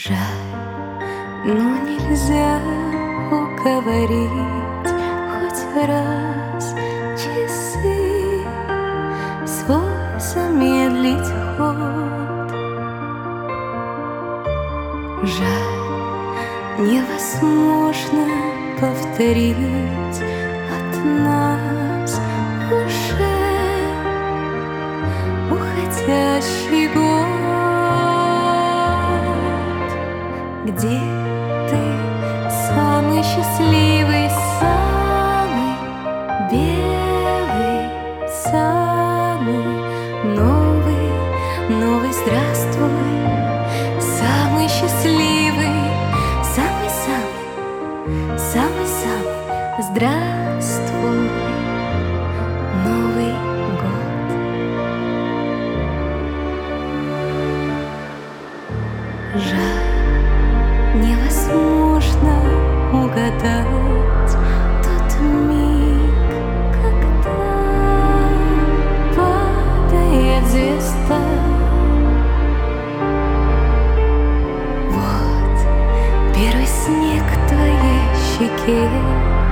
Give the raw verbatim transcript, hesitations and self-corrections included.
Жаль, но нельзя уговорить хоть раз часы свой замедлить ход. Жаль, невозможно повторить от нас уже уходящий год. Где ты, самый счастливый, самый белый, самый новый, новый, здравствуй, самый счастливый, самый-самый, самый-самый, здравствуй, Новый год. Жаль, невозможно угадать тот миг, когда падает звезда. Вот первый снег в твоей щеке,